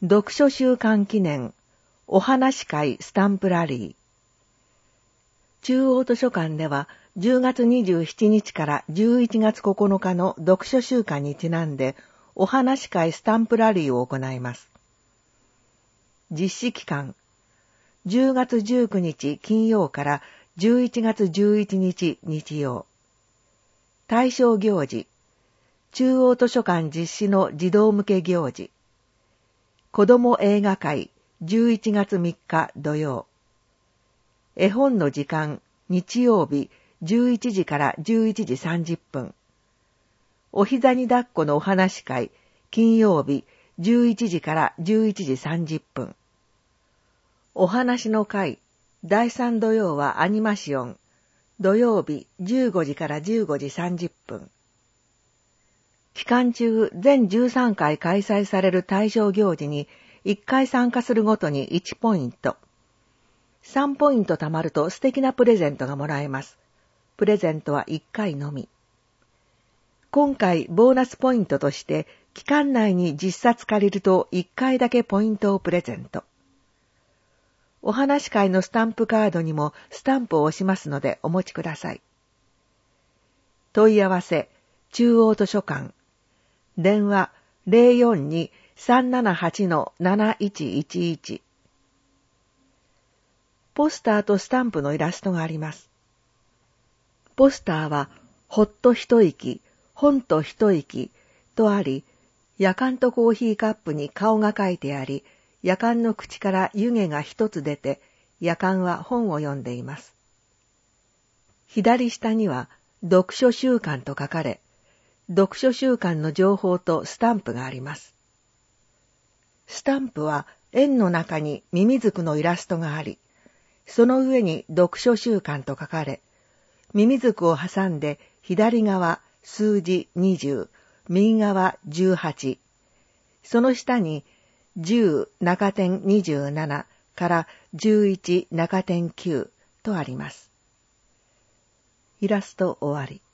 読書週間記念お話会スタンプラリー。中央図書館では10月27日から11月9日の読書週間にちなんでお話会スタンプラリーを行います。実施期間10月19日金曜から11月11日日曜。対象行事中央図書館実施の児童向け行事。子ども映画会11月3日土曜。絵本の時間日曜日11時から11時30分。お膝に抱っこのお話会金曜日11時から11時30分。お話の会第3土曜はアニマシオン土曜日15時から15時30分。期間中全13回開催される対象行事に1回参加するごとに1ポイント。3ポイント貯まると素敵なプレゼントがもらえます。プレゼントは1回のみ。今回ボーナスポイントとして期間内に10冊借りると1回だけポイントをプレゼント。お話会のスタンプカードにもスタンプを押しますのでお持ちください。問い合わせ中央図書館電話 042-378-7111 ポスターとスタンプのイラストがあります。ポスターはほっと一息、本と一息とあり、やかんとコーヒーカップに顔が描いてあり、やかんの口から湯気が一つ出て、やかんは本を読んでいます。左下には読書週間と書かれ、読書週間の情報とスタンプがあります。スタンプは円の中にミミズクのイラストがあり、その上に読書週間と書かれ、ミミズクを挟んで左側数字20、右側18、その下に10中点27から11中点9とあります。イラスト終わり。